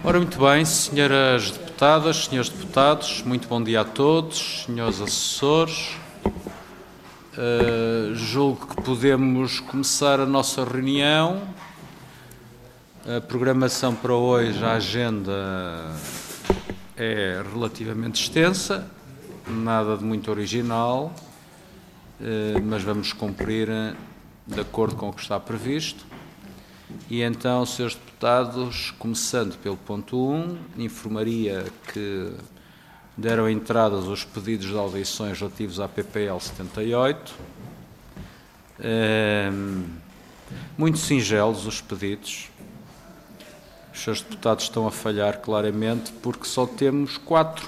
Ora, muito bem, senhoras deputadas, senhores deputados, muito bom dia a todos, senhores assessores. Julgo que podemos começar a nossa reunião. A programação para hoje, a agenda é relativamente extensa, nada de muito original, mas vamos cumprir de acordo com o que está previsto. E então, senhores deputados, começando pelo ponto 1, informaria que deram entradas os pedidos de audições relativos à PPL 78. Muito singelos os pedidos. Os senhores deputados estão a falhar claramente porque só temos 4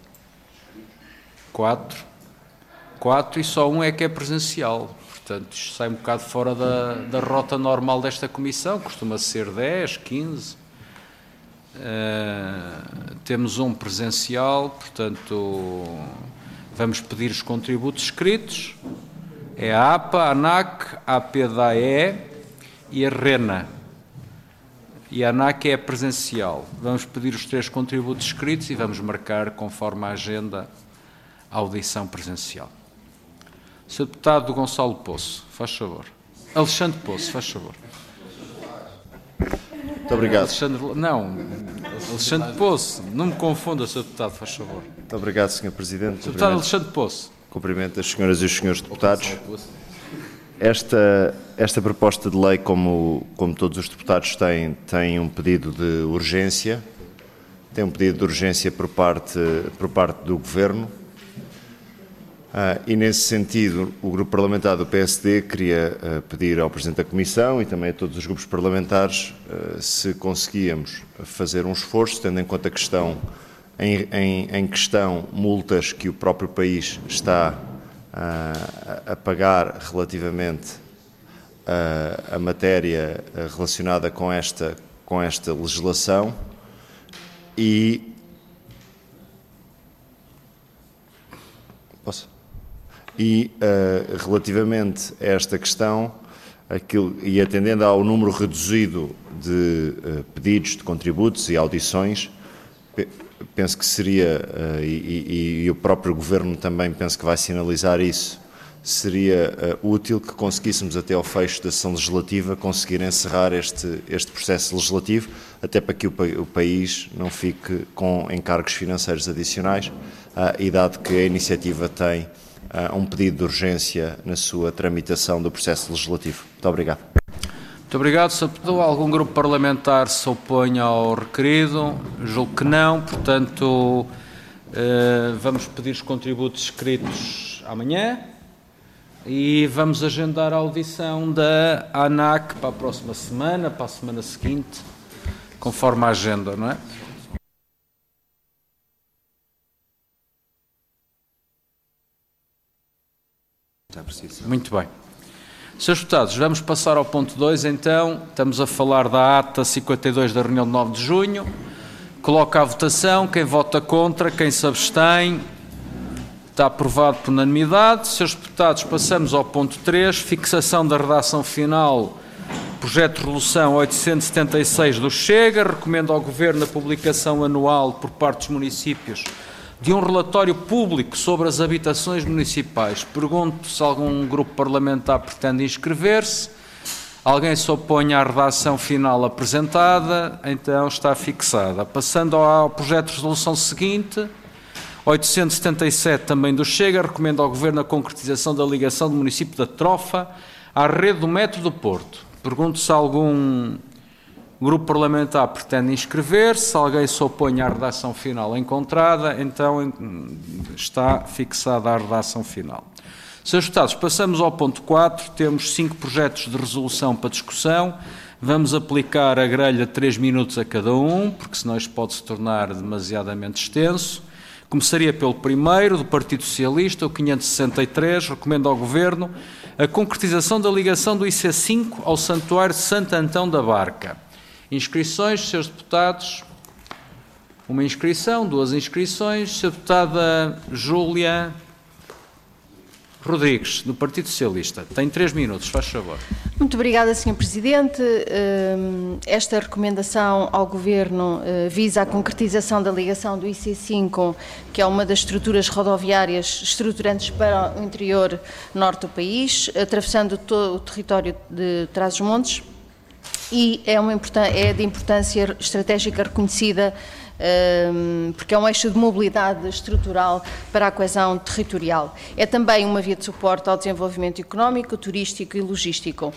e só um é que é presencial. Portanto, isto sai um bocado fora da rota normal desta comissão, costuma ser 10, 15. Temos um presencial, portanto, vamos pedir os contributos escritos. É a APA, a ANAC, a APDAE e a RENA. E a ANAC é presencial. Vamos pedir os 3 contributos escritos e vamos marcar, conforme a agenda, a audição presencial. Sr. Deputado Gonçalo Poço, faz favor. Alexandre Poço, faz favor. Muito obrigado. Alexandre Poço, não me confunda, Sr. Deputado, faz favor. Muito obrigado, Sr. Presidente. Sr. Deputado Alexandre Poço. Cumprimento as senhoras e os senhores deputados. Esta proposta de lei, como todos os deputados têm, tem um pedido de urgência. Tem um pedido de urgência por parte do Governo. E, nesse sentido, o Grupo Parlamentar do PSD queria pedir ao Presidente da Comissão e também a todos os grupos parlamentares se conseguíamos fazer um esforço, tendo em conta a questão, em questão multas que o próprio país está a pagar relativamente a matéria relacionada com esta legislação e... Posso? E, relativamente a esta questão, e atendendo ao número reduzido de pedidos de contributos e audições, penso que seria, e o próprio Governo também penso que vai sinalizar isso, seria útil que conseguíssemos até ao fecho da sessão legislativa conseguir encerrar este processo legislativo, até para que o país não fique com encargos financeiros adicionais, e dado que a iniciativa tem um pedido de urgência na sua tramitação do processo legislativo. Muito obrigado. Muito obrigado. Se algum grupo parlamentar se opõe ao requerido? Julgo que não, portanto, vamos pedir os contributos escritos amanhã e vamos agendar a audição da ANAC para a próxima semana, para a semana seguinte, conforme a agenda, não é? Muito bem. Senhores deputados, vamos passar ao ponto 2, então. Estamos a falar da ata 52 da reunião de 9 de junho. Coloco à votação. Quem vota contra, quem se abstém. Está aprovado por unanimidade. Senhores deputados, passamos ao ponto 3, fixação da redação final, projeto de resolução 876 do Chega. Recomendo ao Governo a publicação anual por parte dos municípios de um relatório público sobre as habitações municipais. Pergunto se algum grupo parlamentar pretende inscrever-se. Alguém se opõe à redação final apresentada? Então está fixada. Passando ao projeto de resolução seguinte, 877 também do Chega, recomendo ao Governo a concretização da ligação do município da Trofa à rede do metro do Porto. Pergunto se algum grupo parlamentar pretende inscrever-se. Se alguém se opõe à redação final encontrada, então está fixada a redação final. Senhores deputados, passamos ao ponto 4. Temos 5 projetos de resolução para discussão. Vamos aplicar a grelha de 3 minutos a cada um, porque senão isto pode se tornar demasiadamente extenso. Começaria pelo primeiro, do Partido Socialista, o 563, recomendo ao Governo a concretização da ligação do IC5 ao Santuário de Santo Antão da Barca. Inscrições, senhores deputados. Uma inscrição, 2 inscrições. Senhora deputada Júlia Rodrigues, do Partido Socialista. Tem 3 minutos, faz favor. Muito obrigada, Sr. Presidente. Esta recomendação ao Governo visa a concretização da ligação do IC5, que é uma das estruturas rodoviárias estruturantes para o interior norte do país, atravessando todo o território de Trás-os-Montes, e é de importância estratégica reconhecida porque é um eixo de mobilidade estrutural para a coesão territorial. É também uma via de suporte ao desenvolvimento económico, turístico e logístico.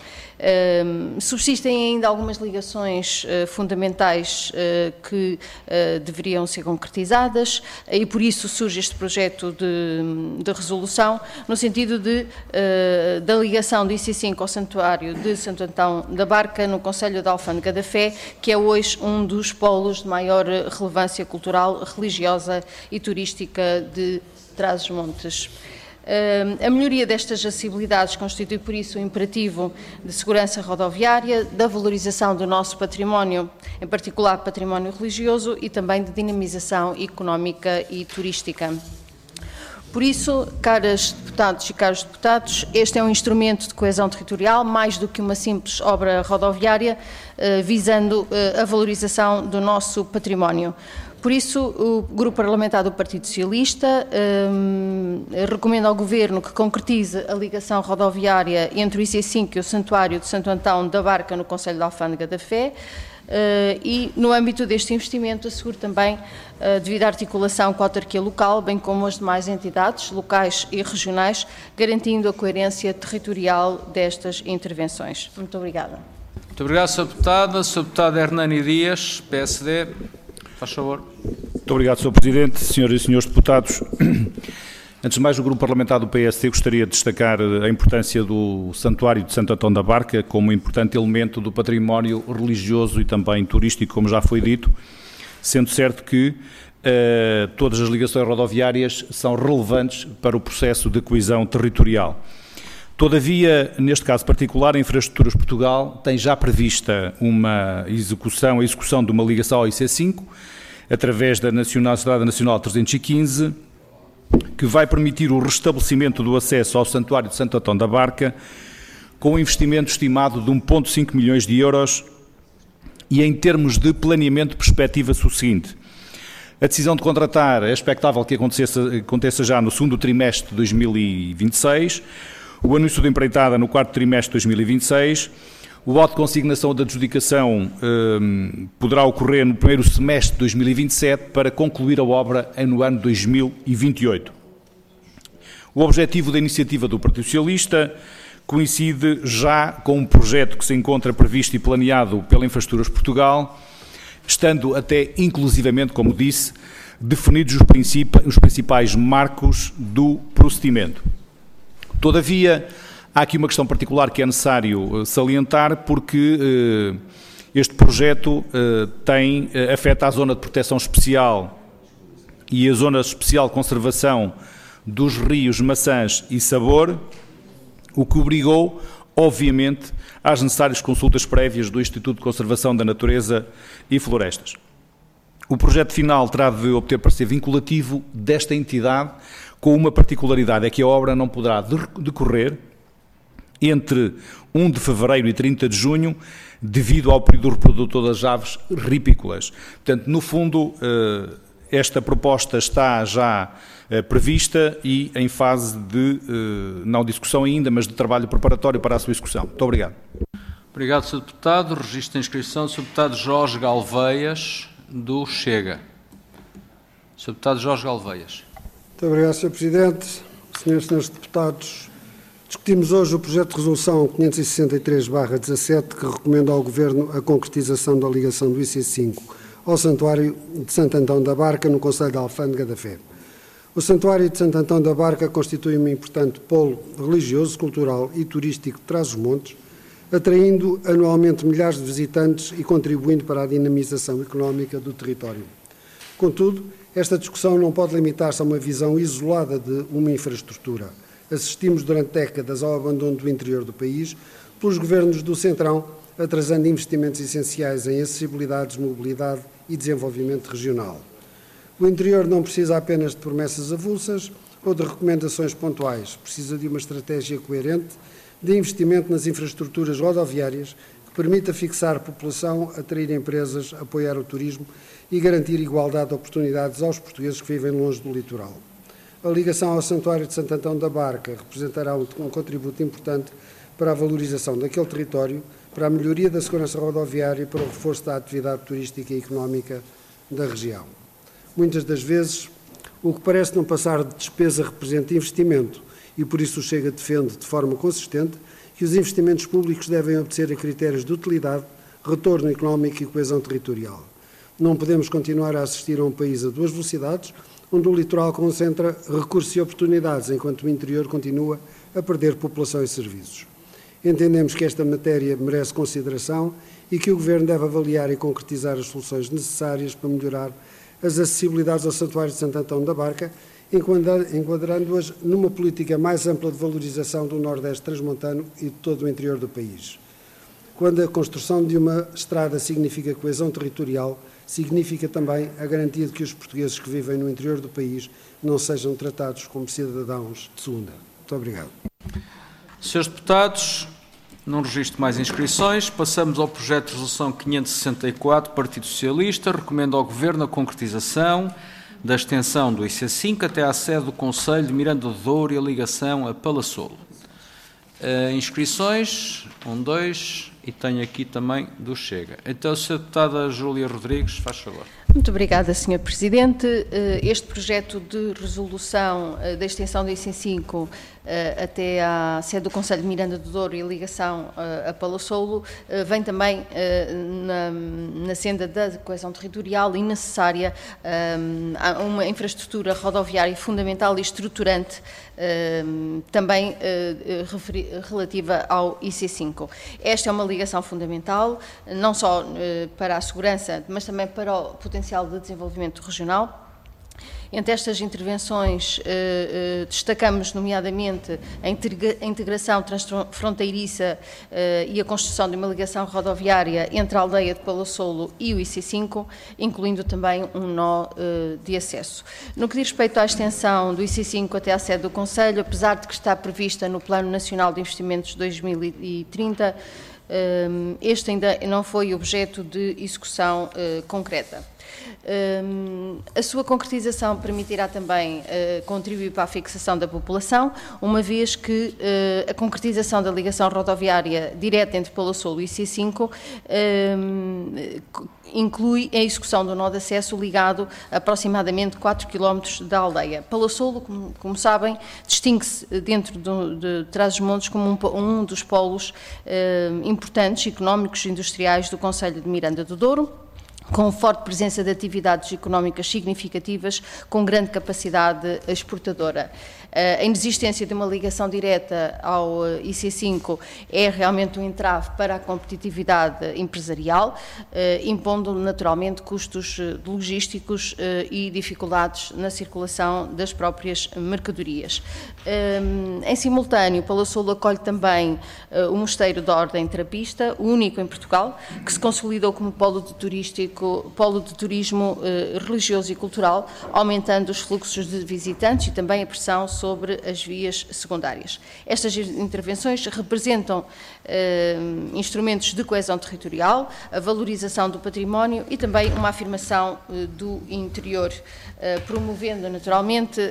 Subsistem ainda algumas ligações fundamentais que deveriam ser concretizadas e por isso surge este projeto de resolução no sentido da ligação do IC5 ao Santuário de Santo Antão da Barca no concelho de Alfândega da Fé, que é hoje um dos polos de maior relevância cultural, religiosa e turística de Trás-os-Montes. A melhoria destas acessibilidades constitui, por isso, um imperativo de segurança rodoviária, da valorização do nosso património, em particular património religioso, e também de dinamização económica e turística. Por isso, caras deputados e caros deputados, este é um instrumento de coesão territorial, mais do que uma simples obra rodoviária, visando a valorização do nosso património. Por isso, o Grupo Parlamentar do Partido Socialista recomenda ao Governo que concretize a ligação rodoviária entre o IC5 e o Santuário de Santo Antão da Barca no concelho de Alfândega da Fé, e, no âmbito deste investimento, assegure também a devida articulação com a autarquia local, bem como as demais entidades locais e regionais, garantindo a coerência territorial destas intervenções. Muito obrigada. Muito obrigado, Sra. Deputada. Sra. Deputada Hernani Dias, PSD. Faz favor. Muito obrigado, Sr. Presidente, senhoras e senhores deputados. Antes de mais, o Grupo Parlamentar do PSD gostaria de destacar a importância do Santuário de Santo Antão da Barca como um importante elemento do património religioso e também turístico, como já foi dito, sendo certo que todas as ligações rodoviárias são relevantes para o processo de coesão territorial. Todavia, neste caso particular, a Infraestruturas Portugal tem já prevista a execução de uma ligação ao IC5, através da Estrada Nacional 315, que vai permitir o restabelecimento do acesso ao Santuário de Santo Antão da Barca, com um investimento estimado de 1,5 milhões de euros e em termos de planeamento perspectiva-se o seguinte: a decisão de contratar é expectável que aconteça já no segundo trimestre de 2026, o anúncio de empreitada no quarto trimestre de 2026, o auto de consignação da adjudicação poderá ocorrer no primeiro semestre de 2027 para concluir a obra no ano 2028. O objetivo da iniciativa do Partido Socialista coincide já com um projeto que se encontra previsto e planeado pela Infraestruturas Portugal, estando até inclusivamente, como disse, definidos os principais marcos do procedimento. Todavia, há aqui uma questão particular que é necessário salientar, porque este projeto afeta a zona de proteção especial e a zona especial de conservação dos rios Maçãs e Sabor, o que obrigou, obviamente, às necessárias consultas prévias do Instituto de Conservação da Natureza e Florestas. O projeto final terá de obter parecer vinculativo desta entidade, com uma particularidade, é que a obra não poderá decorrer entre 1 de fevereiro e 30 de junho, devido ao período reprodutor das aves ripícolas. Portanto, no fundo, esta proposta está já prevista e em fase de, não discussão ainda, mas de trabalho preparatório para a sua execução. Muito obrigado. Obrigado, Sr. Deputado. Registro de inscrição do Sr. Deputado Jorge Galveias, do Chega. Sr. Deputado Jorge Galveias. Muito obrigado, Sr. Presidente. Senhoras e senhores deputados, discutimos hoje o projeto de resolução 563/17, que recomenda ao Governo a concretização da ligação do IC5 ao Santuário de Santo Antão da Barca, no concelho de Alfândega da Fé. O Santuário de Santo Antão da Barca constitui um importante polo religioso, cultural e turístico de Trás-os-Montes, atraindo anualmente milhares de visitantes e contribuindo para a dinamização económica do território. Contudo, esta discussão não pode limitar-se a uma visão isolada de uma infraestrutura. Assistimos durante décadas ao abandono do interior do país pelos governos do Centrão, atrasando investimentos essenciais em acessibilidade, mobilidade e desenvolvimento regional. O interior não precisa apenas de promessas avulsas, ou de recomendações pontuais. Precisa de uma estratégia coerente de investimento nas infraestruturas rodoviárias que permita fixar a população, atrair empresas, apoiar o turismo e garantir igualdade de oportunidades aos portugueses que vivem longe do litoral. A ligação ao Santuário de Santo Antão da Barca representará um contributo importante para a valorização daquele território, para a melhoria da segurança rodoviária e para o reforço da atividade turística e económica da região. Muitas das vezes, o que parece não passar de despesa representa investimento e por isso o Chega defende de forma consistente que os investimentos públicos devem obedecer a critérios de utilidade, retorno económico e coesão territorial. Não podemos continuar a assistir a um país a duas velocidades, onde o litoral concentra recursos e oportunidades, enquanto o interior continua a perder população e serviços. Entendemos que esta matéria merece consideração e que o Governo deve avaliar e concretizar as soluções necessárias para melhorar as acessibilidades ao Santuário de Santo Antão da Barca, enquadrando-as numa política mais ampla de valorização do Nordeste transmontano e de todo o interior do país. Quando a construção de uma estrada significa coesão territorial, significa também a garantia de que os portugueses que vivem no interior do país não sejam tratados como cidadãos de segunda. Muito obrigado. Senhores deputados, não registro mais inscrições. Passamos ao projeto de resolução 564, Partido Socialista. Recomendo ao Governo a concretização da extensão do IC5 até à sede do Conselho de Miranda do Douro e a ligação a Palassolo. Inscrições, 1, 2, e tenho aqui também do Chega. Então, Sra. Deputada Júlia Rodrigues, faz favor. Muito obrigada, Sr. Presidente. Este projeto de resolução da extensão do IC5 até à sede do Conselho de Miranda do Douro e a ligação a Palassolo vem também na senda da coesão territorial e necessária a uma infraestrutura rodoviária fundamental e estruturante também relativa ao IC5. Esta é uma ligação fundamental, não só para a segurança, mas também para o potencial de desenvolvimento regional. Entre estas intervenções, destacamos nomeadamente a integração transfronteiriça e a construção de uma ligação rodoviária entre a aldeia de Palassolo e o IC5, incluindo também um nó de acesso. No que diz respeito à extensão do IC5 até à sede do Conselho, apesar de que está prevista no Plano Nacional de Investimentos 2030, este ainda não foi objeto de execução concreta. A sua concretização permitirá também contribuir para a fixação da população, uma vez que a concretização da ligação rodoviária direta entre Palassolo e IC5 inclui a execução do nó de acesso ligado a aproximadamente 4 km da aldeia. Palassolo, como sabem, distingue-se dentro de Trás-os-Montes como um dos polos importantes, económicos e industriais do Concelho de Miranda do Douro, com forte presença de atividades económicas significativas, com grande capacidade exportadora. A inexistência de uma ligação direta ao IC5 é realmente um entrave para a competitividade empresarial, impondo naturalmente custos logísticos e dificuldades na circulação das próprias mercadorias. Em simultâneo, Palassolo acolhe também o Mosteiro da Ordem Trapista, o único em Portugal, que se consolidou como polo de turismo religioso e cultural, aumentando os fluxos de visitantes e também a pressão sobre as vias secundárias. Estas intervenções representam instrumentos de coesão territorial, a valorização do património e também uma afirmação do interior, promovendo naturalmente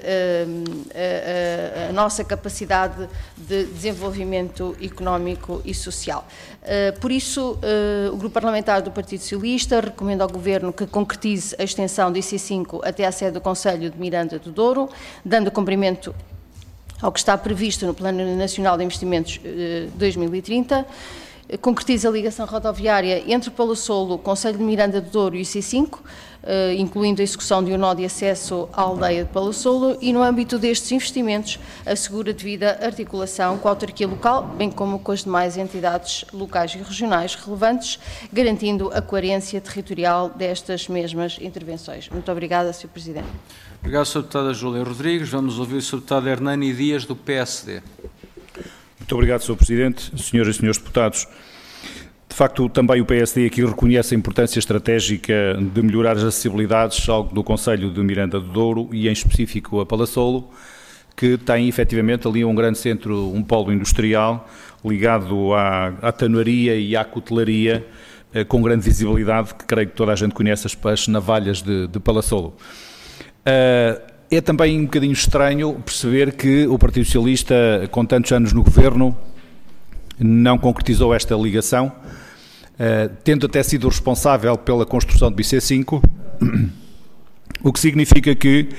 a nossa capacidade de desenvolvimento económico e social. Por isso, o Grupo Parlamentar do Partido Socialista recomenda ao Governo que concretize a extensão do IC5 até à sede do Concelho de Miranda do Douro, dando cumprimento ao que está previsto no Plano Nacional de Investimentos 2030, concretiza a ligação rodoviária entre Palassolo, Concelho de Miranda do Douro e o IC5, incluindo a execução de um nó de acesso à aldeia de Palassolo e, no âmbito destes investimentos, assegura devida articulação com a autarquia local, bem como com as demais entidades locais e regionais relevantes, garantindo a coerência territorial destas mesmas intervenções. Muito obrigada, Sr. Presidente. Obrigado, Sra. Deputada Júlia Rodrigues. Vamos ouvir o Sr. Deputado Hernani Dias, do PSD. Muito obrigado, Sr. Presidente, Senhoras e Senhores Deputados. De facto, também o PSD aqui reconhece a importância estratégica de melhorar as acessibilidades ao do Concelho de Miranda do Douro e, em específico, a Palassolo, que tem efetivamente ali um grande centro, um polo industrial ligado à tanoaria e à cutelaria, com grande visibilidade, que creio que toda a gente conhece, as navalhas de Palassolo. É também um bocadinho estranho perceber que o Partido Socialista, com tantos anos no governo, não concretizou esta ligação, tendo até sido responsável pela construção do IC5, o que significa que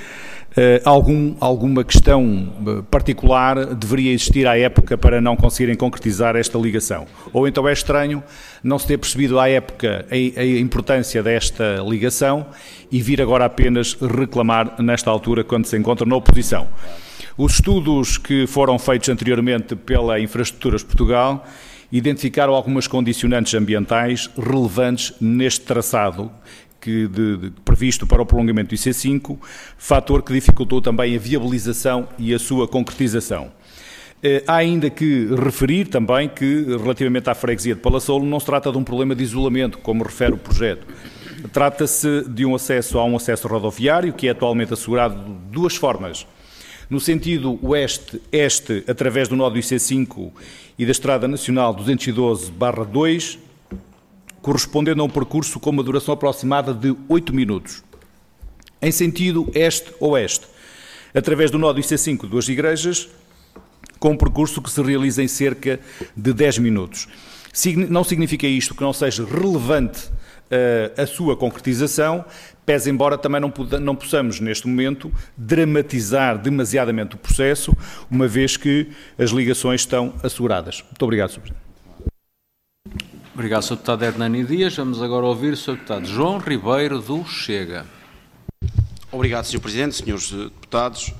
alguma questão particular deveria existir à época para não conseguirem concretizar esta ligação. Ou então é estranho não se ter percebido à época a importância desta ligação e vir agora apenas reclamar nesta altura quando se encontra na oposição. Os estudos que foram feitos anteriormente pela Infraestruturas Portugal identificaram algumas condicionantes ambientais relevantes neste traçado previsto para o prolongamento do IC5, fator que dificultou também a viabilização e a sua concretização. Há ainda que referir também que, relativamente à freguesia de Palassolo, não se trata de um problema de isolamento, como refere o projeto. Trata-se de um acesso rodoviário, que é atualmente assegurado de duas formas. No sentido oeste-este, através do nó do IC5 e da Estrada Nacional 212/2, correspondendo a um percurso com uma duração aproximada de 8 minutos. Em sentido este-oeste, através do nó do IC5 Duas Igrejas, com um percurso que se realiza em cerca de 10 minutos. Não significa isto que não seja relevante a sua concretização, pese embora também não possamos, neste momento, dramatizar demasiadamente o processo, uma vez que as ligações estão asseguradas. Muito obrigado, Sr. Presidente. Obrigado, Sr. Deputado Hernani Dias. Vamos agora ouvir o Sr. Deputado João Ribeiro, do Chega. Obrigado, Sr. Presidente, Srs. Deputados.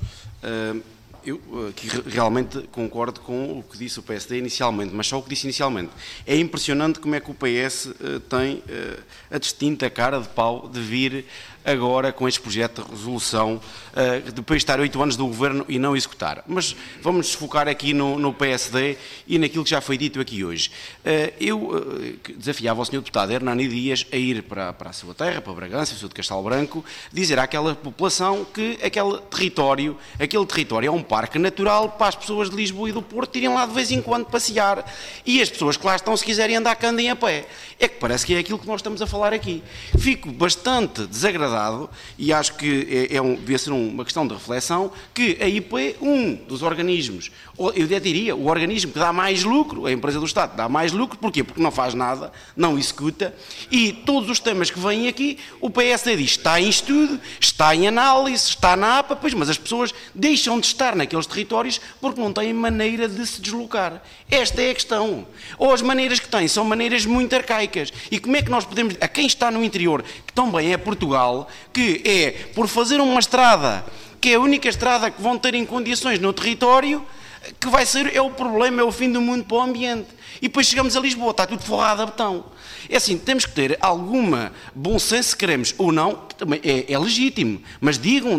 Eu aqui realmente concordo com o que disse o PSD inicialmente, mas só o que disse inicialmente. É impressionante como é que o PS tem a distinta cara de pau de vir agora com este projeto de resolução, depois de estar 8 anos do Governo e não executar. Mas vamos nos focar aqui no PSD e naquilo que já foi dito aqui hoje. Eu desafiava o Sr. Deputado Hernani Dias a ir para a sua terra, para Bragança, o Sr. de Castelo Branco, dizer àquela população que aquele território é um parque natural para as pessoas de Lisboa e do Porto irem lá de vez em quando passear. E as pessoas que lá estão, se quiserem andar, que andem a pé. É que parece que é aquilo que nós estamos a falar aqui. Fico bastante desagradado e acho que devia ser uma questão de reflexão que a IP, um dos organismos, eu diria, o organismo que dá mais lucro, a empresa do Estado dá mais lucro, porquê? Porque não faz nada, não executa, e todos os temas que vêm aqui, o PSD diz, está em estudo, está em análise, está na APA, pois, mas as pessoas deixam de estar naqueles territórios porque não têm maneira de se deslocar. Esta é a questão. Ou as maneiras que têm são maneiras muito arcaicas. E como é que nós podemos, a quem está no interior, que também é Portugal, que é por fazer uma estrada, que é a única estrada que vão ter em condições no território, que vai ser, é o problema, é o fim do mundo para o ambiente. E depois chegamos a Lisboa, está tudo forrado a betão. É assim, temos que ter alguma bom senso, se queremos ou não, que também é legítimo, mas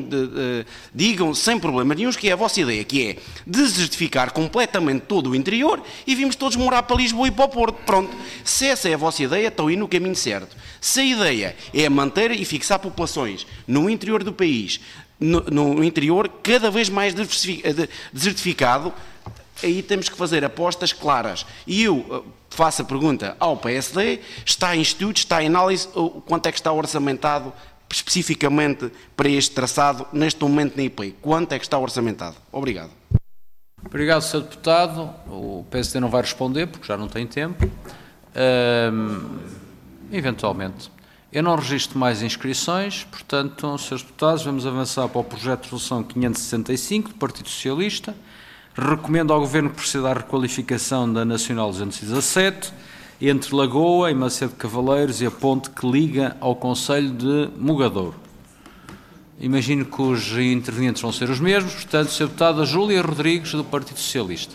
digam sem problema nenhum que é a vossa ideia, que é desertificar completamente todo o interior e vimos todos morar para Lisboa e para o Porto. Pronto, se essa é a vossa ideia, estão aí no caminho certo. Se a ideia é manter e fixar populações no interior do país, no interior cada vez mais desertificado, aí temos que fazer apostas claras. E eu faço a pergunta ao PSD, está em estudo, está em análise, quanto é que está orçamentado especificamente para este traçado, neste momento na IP? Quanto é que está orçamentado? Obrigado. Obrigado, Sr. Deputado. O PSD não vai responder, porque já não tem tempo. Eventualmente. Eu não registro mais inscrições, portanto, Srs. Deputados, vamos avançar para o projeto de resolução 565 do Partido Socialista. Recomendo ao Governo que proceda à requalificação da Nacional 217 entre Lagoa e Macedo de Cavaleiros e a ponte que liga ao concelho de Mugadouro. Imagino que os intervenientes vão ser os mesmos, portanto, Sr. Deputada Júlia Rodrigues, do Partido Socialista.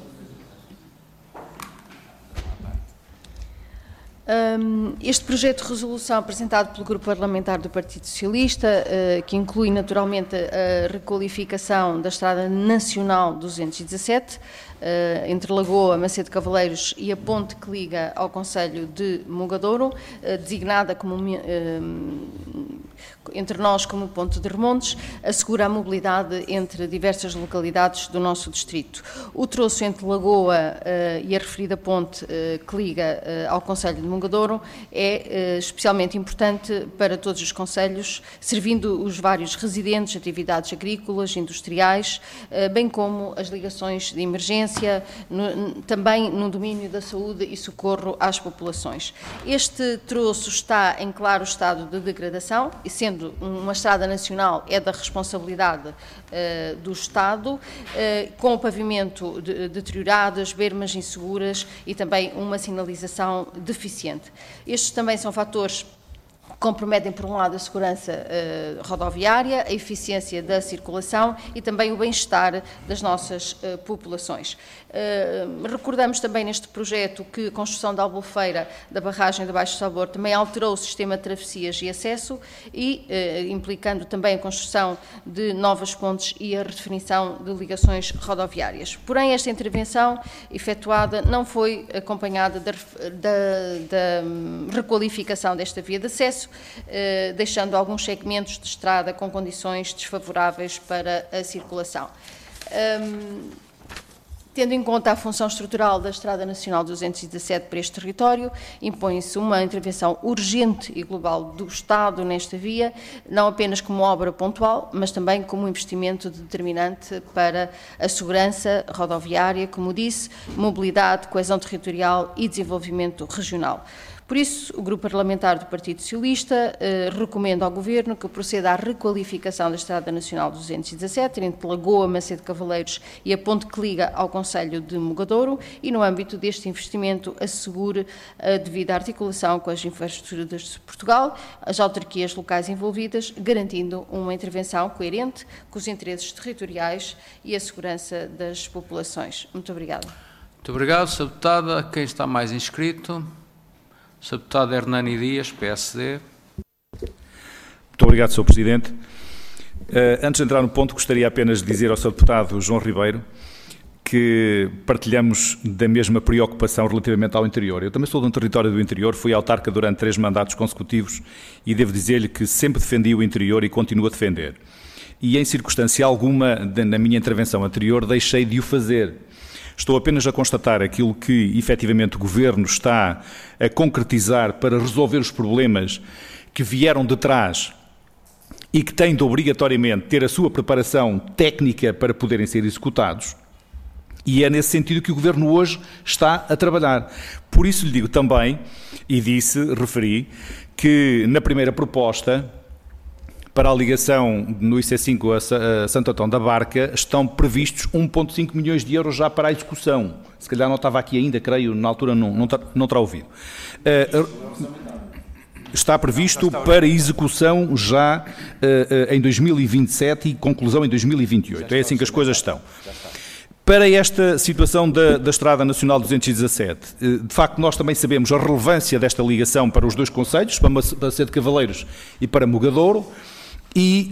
Este projeto de resolução apresentado pelo Grupo Parlamentar do Partido Socialista, que inclui naturalmente a requalificação da Estrada Nacional 217, entre Lagoa, Macedo de Cavaleiros e a ponte que liga ao concelho de Mugadouro, designada como entre nós como ponto de remontes, assegura a mobilidade entre diversas localidades do nosso distrito. O troço entre Lagoa e a referida ponte que liga ao concelho de Mongadouro é especialmente importante para todos os concelhos, servindo os vários residentes, atividades agrícolas, industriais, bem como as ligações de emergência, também no domínio da saúde e socorro às populações. Este troço está em claro estado de degradação e, sendo uma estrada nacional, é da responsabilidade do Estado, com o pavimento deteriorado, as bermas inseguras e também uma sinalização deficiente. Estes também são fatores que comprometem, por um lado, a segurança rodoviária, a eficiência da circulação e também o bem-estar das nossas populações. Recordamos também neste projeto que a construção da albufeira da barragem de Baixo Sabor também alterou o sistema de travessias e acesso e implicando também a construção de novas pontes e a redefinição de ligações rodoviárias. Porém, esta intervenção efetuada não foi acompanhada da requalificação desta via de acesso, deixando alguns segmentos de estrada com condições desfavoráveis para a circulação. Tendo em conta a função estrutural da Estrada Nacional 217 para este território, impõe-se uma intervenção urgente e global do Estado nesta via, não apenas como obra pontual, mas também como investimento determinante para a segurança rodoviária, como disse, mobilidade, coesão territorial e desenvolvimento regional. Por isso, o Grupo Parlamentar do Partido Socialista recomenda ao Governo que proceda à requalificação da Estrada Nacional 217 entre Lagoa, Macedo Cavaleiros e a ponte que liga ao concelho de Mongadouro e, no âmbito deste investimento, assegure a devida articulação com as infraestruturas de Portugal, as autarquias locais envolvidas, garantindo uma intervenção coerente com os interesses territoriais e a segurança das populações. Muito obrigada. Muito obrigado, Sra. Deputada. Quem está mais inscrito? Sr. Deputado Hernani Dias, PSD. Muito obrigado, Sr. Presidente. Antes de entrar no ponto, gostaria apenas de dizer ao Sr. Deputado João Ribeiro que partilhamos da mesma preocupação relativamente ao interior. Eu também sou de um território do interior, fui autarca durante 3 mandatos consecutivos e devo dizer-lhe que sempre defendi o interior e continuo a defender. E em circunstância alguma, na minha intervenção anterior, deixei de o fazer. Estou apenas a constatar aquilo que, efetivamente, o Governo está a concretizar para resolver os problemas que vieram de trás e que têm de obrigatoriamente ter a sua preparação técnica para poderem ser executados. E é nesse sentido que o Governo hoje está a trabalhar. Por isso lhe digo também, e referi, que na primeira proposta, para a ligação no IC5 a Santo Antão da Barca, estão previstos 1,5 milhões de euros já para a execução. Se calhar não estava aqui ainda, creio, na altura não terá ouvido. Está previsto para execução já em 2027 e conclusão em 2028. É assim que as coisas estão. Para esta situação da Estrada Nacional 217, de facto nós também sabemos a relevância desta ligação para os 2 concelhos, para Macedo Cavaleiros e para Mongadouro, e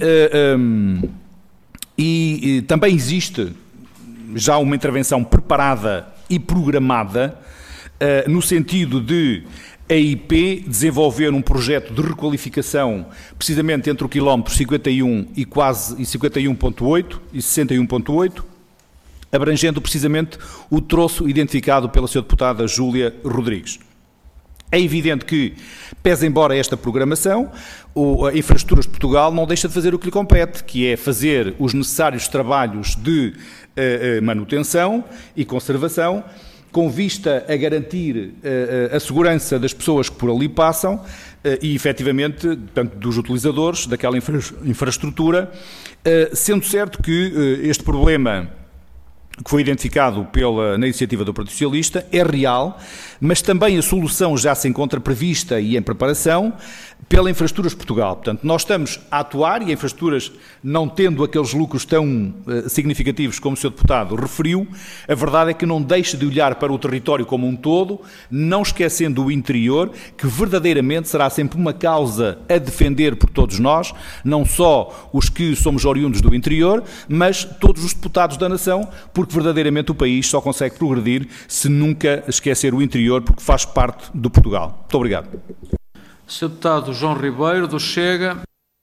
também existe já uma intervenção preparada e programada no sentido de a IP desenvolver um projeto de requalificação precisamente entre o quilómetro 51 e 51.8 e 61.8, abrangendo precisamente o troço identificado pela Sra. Deputada Júlia Rodrigues. É evidente que, pese embora esta programação, a Infraestruturas de Portugal não deixa de fazer o que lhe compete, que é fazer os necessários trabalhos de manutenção e conservação, com vista a garantir a segurança das pessoas que por ali passam e, efetivamente, tanto dos utilizadores daquela infraestrutura, sendo certo que este problema que foi identificado na iniciativa do Partido Socialista é real, mas também a solução já se encontra prevista e em preparação pela Infraestruturas de Portugal. Portanto, nós estamos a atuar e a Infraestruturas, não tendo aqueles lucros tão significativos como o Sr. Deputado referiu, a verdade é que não deixa de olhar para o território como um todo, não esquecendo o interior, que verdadeiramente será sempre uma causa a defender por todos nós, não só os que somos oriundos do interior, mas todos os deputados da nação, porque verdadeiramente o país só consegue progredir se nunca esquecer o interior, porque faz parte do Portugal. Muito obrigado. Sr. Deputado João Ribeiro, do Chega.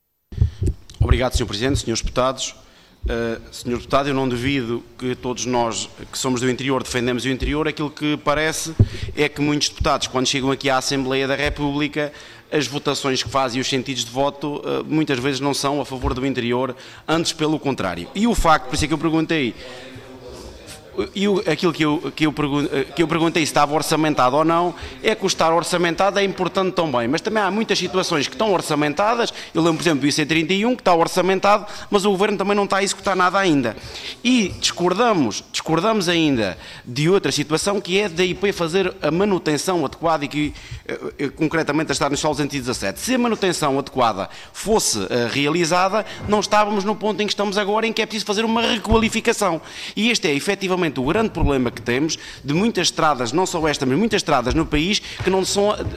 Obrigado, Sr. Presidente, Srs. Deputados. Sr. Deputado, eu não duvido que todos nós que somos do interior defendemos o interior. Aquilo que parece é que muitos deputados, quando chegam aqui à Assembleia da República, as votações que fazem e os sentidos de voto muitas vezes não são a favor do interior, antes pelo contrário. E o facto, por isso é que eu perguntei, aquilo que eu perguntei se estava orçamentado ou não, é que o estar orçamentado é importante também, mas também há muitas situações que estão orçamentadas. Eu lembro, por exemplo, do IC31, que está orçamentado, mas o Governo também não está a executar nada ainda. E discordamos ainda de outra situação, que é da IP fazer a manutenção adequada e que, concretamente, a Estrada Nacional 217. Se a manutenção adequada fosse realizada, não estávamos no ponto em que estamos agora, em que é preciso fazer uma requalificação. E este é, efetivamente, o grande problema que temos de muitas estradas, não só esta, mas muitas estradas no país, que não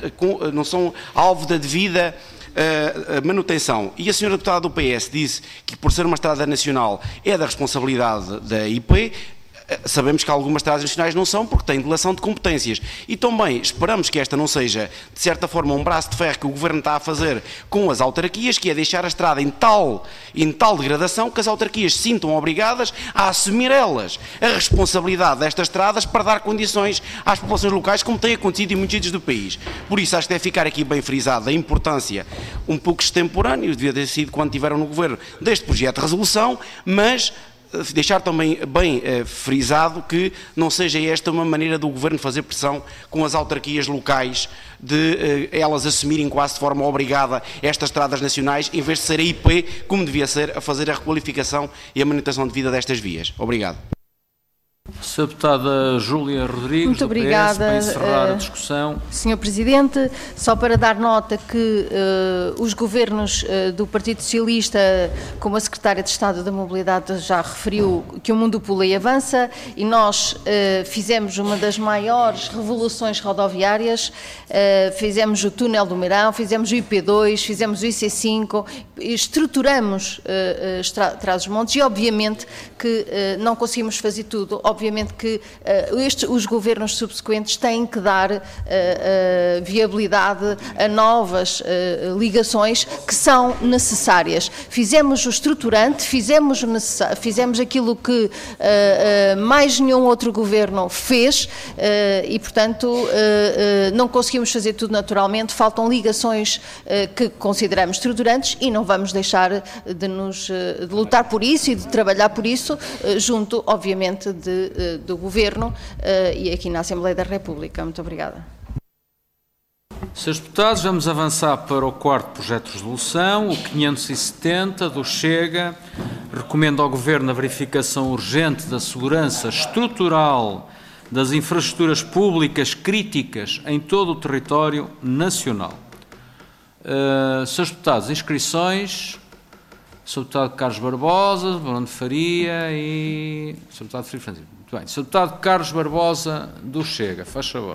são alvo da devida manutenção. E a senhora deputada do PS disse que, por ser uma estrada nacional, é da responsabilidade da IP. Sabemos que algumas estradas nacionais não são, porque têm delação de competências. E também esperamos que esta não seja, de certa forma, um braço de ferro que o Governo está a fazer com as autarquias, que é deixar a estrada em tal degradação que as autarquias se sintam obrigadas a assumir elas a responsabilidade destas estradas para dar condições às populações locais, como tem acontecido em muitos sítios do país. Por isso, acho que deve ficar aqui bem frisada a importância, um pouco extemporânea, devia ter sido quando estiveram no Governo, deste projeto de resolução, mas deixar também bem frisado que não seja esta uma maneira do Governo fazer pressão com as autarquias locais, de elas assumirem quase de forma obrigada estas estradas nacionais, em vez de ser a IP, como devia ser, a fazer a requalificação e a manutenção de vida destas vias. Obrigado. Sra. Deputada Júlia Rodrigues, muito obrigada, PS, para encerrar a discussão. Sr. Presidente, só para dar nota que os governos do Partido Socialista, como a Secretária de Estado da Mobilidade já referiu, que o mundo pula e avança, e nós fizemos uma das maiores revoluções rodoviárias, fizemos o túnel do Meirão, fizemos o IP2, fizemos o IC5, estruturamos Trás-os-Montes e obviamente que não conseguimos fazer tudo. Obviamente que os governos subsequentes têm que dar viabilidade a novas ligações que são necessárias. Fizemos o estruturante, fizemos aquilo que mais nenhum outro governo fez e, portanto, não conseguimos fazer tudo naturalmente. Faltam ligações que consideramos estruturantes e não vamos deixar de lutar por isso e de trabalhar por isso, junto, obviamente, do Governo e aqui na Assembleia da República. Muito obrigada. Srs. Deputados, vamos avançar para o quarto projeto de resolução, o 570 do Chega. Recomenda ao Governo a verificação urgente da segurança estrutural das infraestruturas públicas críticas em todo o território nacional. Srs. Deputados, inscrições. Sr. Deputado Carlos Barbosa, Bruno Faria e Sr. Deputado Filipe Francisco. Muito bem. Sr. Deputado Carlos Barbosa do Chega, faz favor.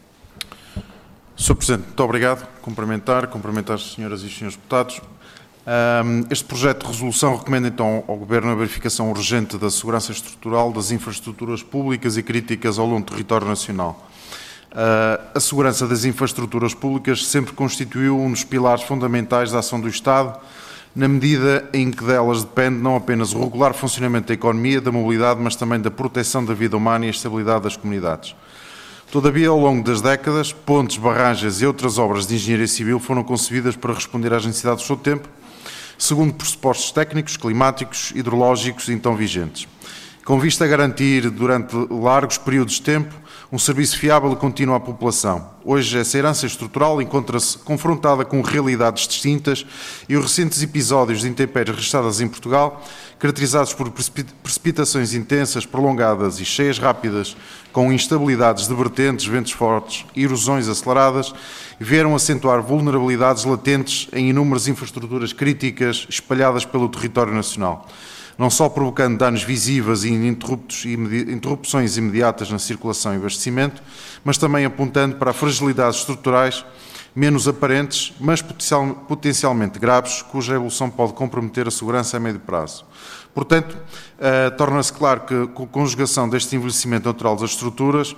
Sr. Presidente, muito obrigado. Cumprimentar as senhoras e os senhores deputados. Este projeto de resolução recomenda então ao Governo a verificação urgente da segurança estrutural das infraestruturas públicas e críticas ao longo do território nacional. A segurança das infraestruturas públicas sempre constituiu um dos pilares fundamentais da ação do Estado, na medida em que delas depende não apenas o regular funcionamento da economia, da mobilidade, mas também da proteção da vida humana e a estabilidade das comunidades. Todavia, ao longo das décadas, pontes, barragens e outras obras de engenharia civil foram concebidas para responder às necessidades do seu tempo, segundo pressupostos técnicos, climáticos, hidrológicos então vigentes, com vista a garantir, durante largos períodos de tempo, um serviço fiável e contínuo à população. Hoje, essa herança estrutural encontra-se confrontada com realidades distintas e os recentes episódios de intempéries registradas em Portugal, caracterizados por precipitações intensas, prolongadas e cheias rápidas, com instabilidades de vertentes, ventos fortes e erosões aceleradas, vieram acentuar vulnerabilidades latentes em inúmeras infraestruturas críticas espalhadas pelo território nacional, não só provocando danos visíveis e interrupções imediatas na circulação e abastecimento, mas também apontando para fragilidades estruturais menos aparentes, mas potencialmente graves, cuja evolução pode comprometer a segurança a médio prazo. Portanto, torna-se claro que, com a conjugação deste envelhecimento natural das estruturas,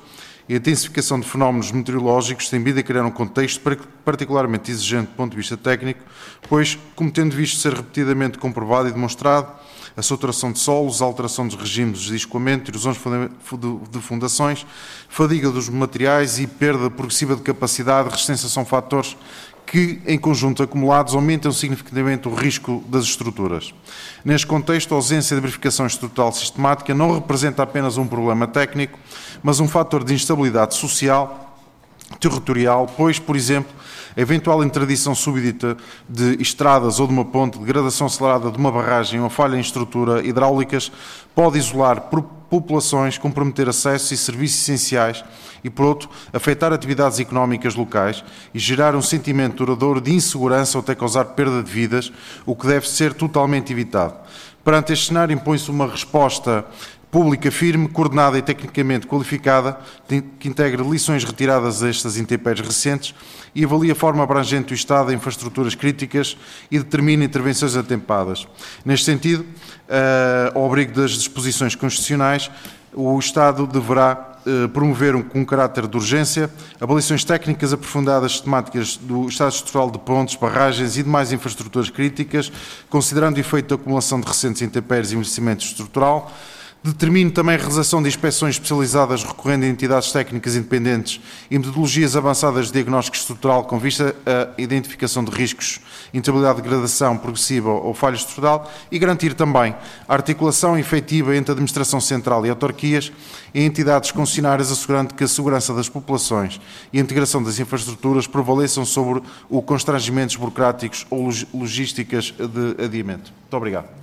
e a intensificação de fenómenos meteorológicos tem vindo a criar um contexto particularmente exigente do ponto de vista técnico, pois, como tendo visto ser repetidamente comprovado e demonstrado, a saturação de solos, a alteração dos regimes de escoamento, erosões de fundações, fadiga dos materiais e perda progressiva de capacidade e resistência são fatores que, em conjunto acumulados, aumentam significativamente o risco das estruturas. Neste contexto, a ausência de verificação estrutural sistemática não representa apenas um problema técnico, mas um fator de instabilidade social, territorial, pois, por exemplo, a eventual interdição súbita de estradas ou de uma ponte, degradação acelerada de uma barragem ou falha em estrutura hidráulicas pode isolar populações, comprometer acessos e serviços essenciais e, por outro, afetar atividades económicas locais e gerar um sentimento duradouro de insegurança ou até causar perda de vidas, o que deve ser totalmente evitado. Perante este cenário, impõe-se uma resposta pública firme, coordenada e tecnicamente qualificada, que integre lições retiradas destas intempéries recentes e avalie a forma abrangente do Estado em infraestruturas críticas e determine intervenções atempadas. Neste sentido, ao abrigo das disposições constitucionais, o Estado deverá promover com caráter de urgência avaliações técnicas aprofundadas sistemáticas do estado estrutural de pontes, barragens e demais infraestruturas críticas, considerando o efeito da acumulação de recentes intempéries e envelhecimento estrutural. Determine também a realização de inspeções especializadas recorrendo a entidades técnicas independentes e metodologias avançadas de diagnóstico estrutural com vista à identificação de riscos, instabilidade de degradação progressiva ou falha estrutural e garantir também a articulação efetiva entre a Administração Central e autarquias e entidades concessionárias, assegurando que a segurança das populações e a integração das infraestruturas prevaleçam sobre os constrangimentos burocráticos ou logísticas de adiamento. Muito obrigado.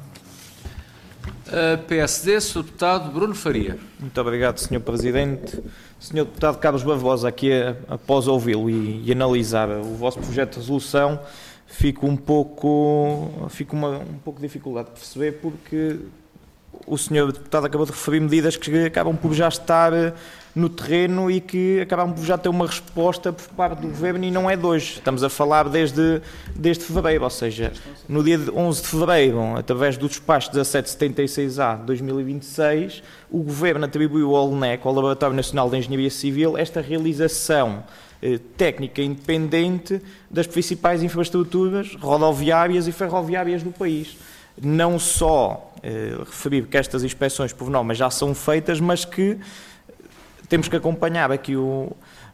PSD, Sr. Deputado Bruno Faria. Muito obrigado, Sr. Presidente. Sr. Deputado Carlos Barbosa, aqui após ouvi-lo e analisar o vosso projeto de resolução, fico um pouco de dificuldade de perceber, porque o Sr. Deputado acabou de referir medidas que acabam por já estar no terreno e que acabam por já ter uma resposta por parte do Governo, e não é de hoje. Estamos a falar desde fevereiro, ou seja, no dia 11 de fevereiro, através do despacho 1776A de 2026, o Governo atribuiu ao LNEC, ao Laboratório Nacional de Engenharia Civil, esta realização técnica independente das principais infraestruturas rodoviárias e ferroviárias do país. Não só referir que estas inspeções por norma já são feitas, mas que temos que acompanhar aqui o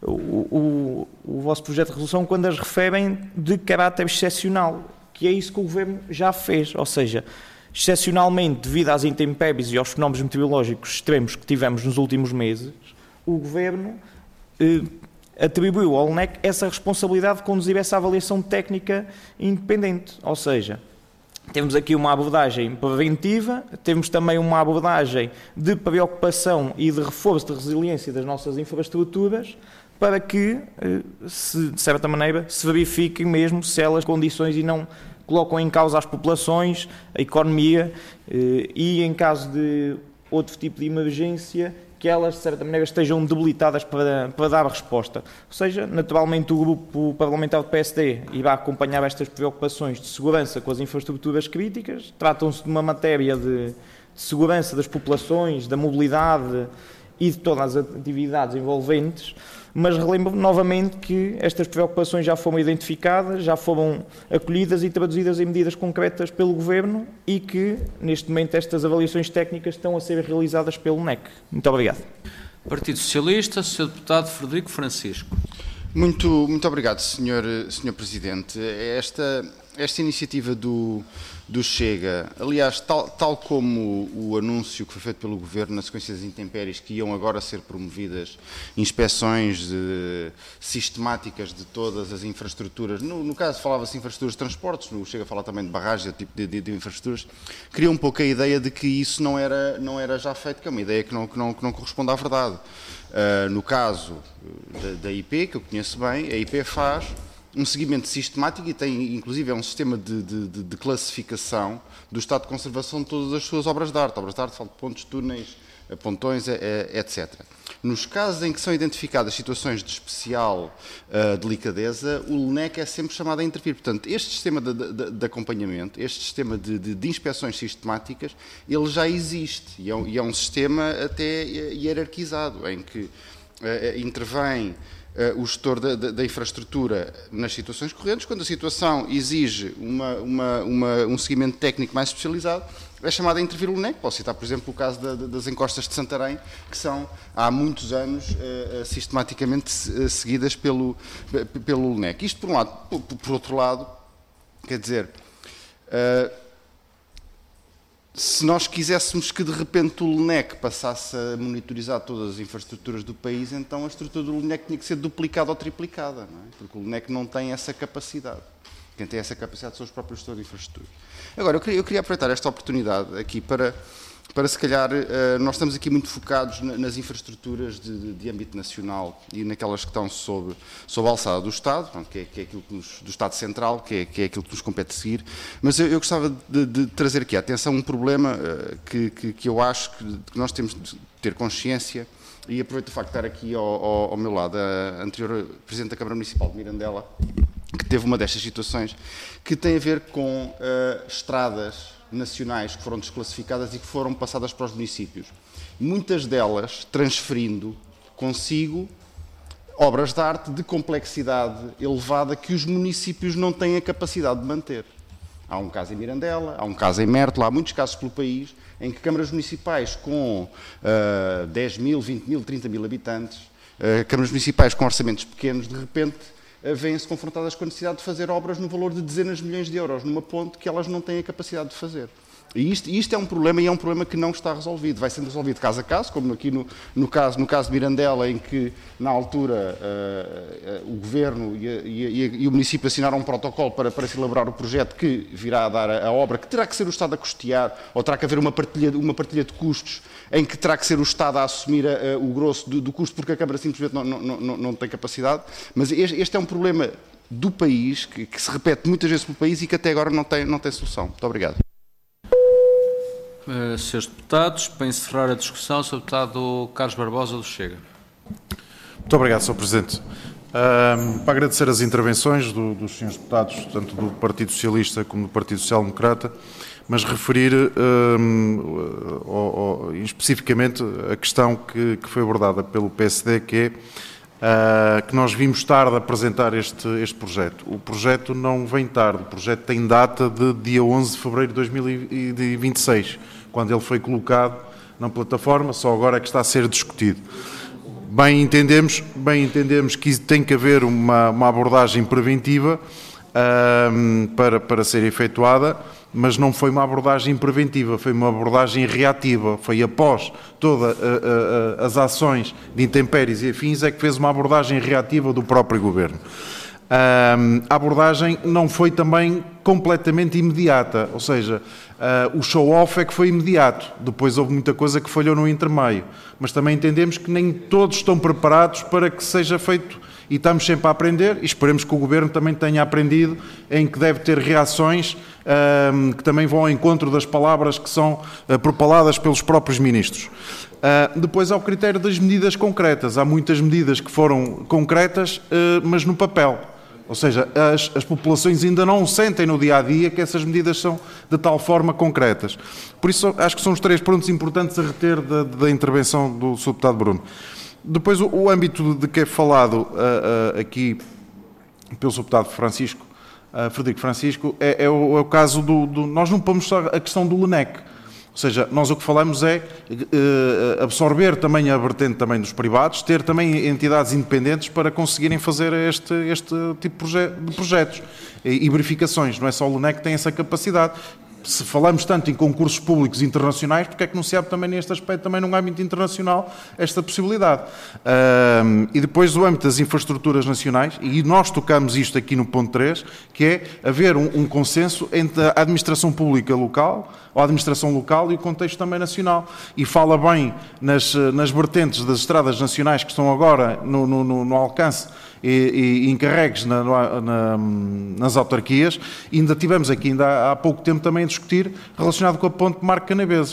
vosso projeto de resolução quando as referem de caráter excepcional, que é isso que o Governo já fez, ou seja, excepcionalmente devido às intempéries e aos fenómenos meteorológicos extremos que tivemos nos últimos meses, o Governo atribuiu ao LNEC essa responsabilidade de conduzir essa avaliação técnica independente, ou seja, temos aqui uma abordagem preventiva, temos também uma abordagem de preocupação e de reforço de resiliência das nossas infraestruturas para que, de certa maneira, se verifiquem mesmo se elas condições e não colocam em causa as populações, a economia e, em caso de outro tipo de emergência, que elas, de certa maneira, estejam debilitadas para dar resposta. Ou seja, naturalmente o grupo parlamentar do PSD irá acompanhar estas preocupações de segurança com as infraestruturas críticas. Tratam-se de uma matéria de segurança das populações, da mobilidade e de todas as atividades envolventes, mas relembro novamente que estas preocupações já foram identificadas, já foram acolhidas e traduzidas em medidas concretas pelo Governo e que, neste momento, estas avaliações técnicas estão a ser realizadas pelo NEC. Muito obrigado. Partido Socialista, Sr. Deputado Frederico Francisco. Muito obrigado, Sr. Presidente. Esta iniciativa do Chega, aliás, tal como o anúncio que foi feito pelo Governo na sequência das intempéries, que iam agora ser promovidas inspeções sistemáticas de todas as infraestruturas, no caso falava-se de infraestruturas de transportes, no Chega fala também de barragens, de tipo de infraestruturas, cria um pouco a ideia de que isso não era já feito, que é uma ideia que não corresponde à verdade. No caso da IP, que eu conheço bem, a IP faz um seguimento sistemático e tem, inclusive, um sistema de classificação do estado de conservação de todas as suas obras de arte. Obras de arte, falo de pontos, túneis, pontões, etc. Nos casos em que são identificadas situações de especial delicadeza, o LNEC é sempre chamado a intervir. Portanto, este sistema de acompanhamento, este sistema de inspeções sistemáticas, ele já existe e é um sistema até hierarquizado, em que intervém o gestor da infraestrutura nas situações correntes. Quando a situação exige um seguimento técnico mais especializado, é chamado a intervir o LNEC. Posso citar, por exemplo, o caso das encostas de Santarém, que são, há muitos anos, sistematicamente seguidas pelo LNEC. Isto por um lado. Por outro lado, quer dizer, se nós quiséssemos que de repente o LNEC passasse a monitorizar todas as infraestruturas do país, então a estrutura do LNEC tinha que ser duplicada ou triplicada, não é? Porque o LNEC não tem essa capacidade. Quem tem essa capacidade são os próprios gestores de infraestrutura. Agora, eu queria aproveitar esta oportunidade aqui para se calhar, nós estamos aqui muito focados nas infraestruturas de âmbito nacional e naquelas que estão sob a alçada do Estado, que é aquilo que do Estado Central, que é aquilo que nos compete seguir, mas eu gostava de trazer aqui a atenção um problema que eu acho que nós temos de ter consciência, e aproveito o facto de estar aqui ao meu lado a anterior Presidente da Câmara Municipal de Mirandela, que teve uma destas situações, que tem a ver com estradas nacionais que foram desclassificadas e que foram passadas para os municípios. Muitas delas transferindo consigo obras de arte de complexidade elevada que os municípios não têm a capacidade de manter. Há um caso em Mirandela, há um caso em Mértola, há muitos casos pelo país em que câmaras municipais com 10 mil, 20 mil, 30 mil habitantes, câmaras municipais com orçamentos pequenos, de repente vêm-se confrontadas com a necessidade de fazer obras no valor de dezenas de milhões de euros numa ponte que elas não têm a capacidade de fazer. E isto é um problema, e é um problema que não está resolvido. Vai sendo resolvido caso a caso, como aqui no caso de Mirandela, em que, na altura, o Governo e o município assinaram um protocolo para se elaborar o projeto que virá a dar a obra, que terá que ser o Estado a custear, ou terá que haver uma partilha de custos, em que terá que ser o Estado a assumir o grosso do custo, porque a Câmara simplesmente não tem capacidade. Mas este é um problema do país, que se repete muitas vezes pelo país e que até agora não tem solução. Muito obrigado. Senhores deputados, para encerrar a discussão, o Sr. Deputado Carlos Barbosa do Chega. Muito obrigado, Sr. Presidente. Para agradecer as intervenções dos senhores deputados, tanto do Partido Socialista como do Partido Social Democrata, mas referir especificamente a questão que foi abordada pelo PSD, que é que nós vimos tarde apresentar este projeto. O projeto não vem tarde, o projeto tem data de dia 11 de fevereiro de 2026, quando ele foi colocado na plataforma, só agora é que está a ser discutido. Bem entendemos que tem que haver uma abordagem preventiva para ser efetuada, mas não foi uma abordagem preventiva, foi uma abordagem reativa. Foi após todas as ações de intempéries e afins é que fez uma abordagem reativa do próprio Governo. A abordagem não foi também completamente imediata, ou seja, o show-off é que foi imediato, depois houve muita coisa que falhou no intermeio, mas também entendemos que nem todos estão preparados para que seja feito, e estamos sempre a aprender, e esperemos que o Governo também tenha aprendido, em que deve ter reações que também vão ao encontro das palavras que são propaladas pelos próprios ministros. Depois há o critério das medidas concretas, há muitas medidas que foram concretas, mas no papel. Ou seja, as populações ainda não sentem no dia-a-dia que essas medidas são de tal forma concretas. Por isso, acho que são os 3 pontos importantes a reter da intervenção do Sr. Deputado Bruno. Depois, o âmbito de que é falado aqui pelo Sr. Deputado Frederico Francisco, é o caso nós não pomos só a questão do LNEC. Ou seja, nós o que falamos é absorver também a vertente também dos privados, ter também entidades independentes para conseguirem fazer este tipo de projetos e verificações. Não é só o LNEC que tem essa capacidade. Se falamos tanto em concursos públicos internacionais, porque é que não se abre também neste aspecto, também no âmbito internacional, esta possibilidade? E depois o âmbito das infraestruturas nacionais, e nós tocamos isto aqui no ponto 3, que é haver um consenso entre a administração pública local, ou a administração local e o contexto também nacional. E fala bem nas vertentes das estradas nacionais que estão agora no alcance e encarregues nas autarquias. E ainda tivemos aqui, há pouco tempo, também a discutir relacionado com a ponte Marco Canaveses.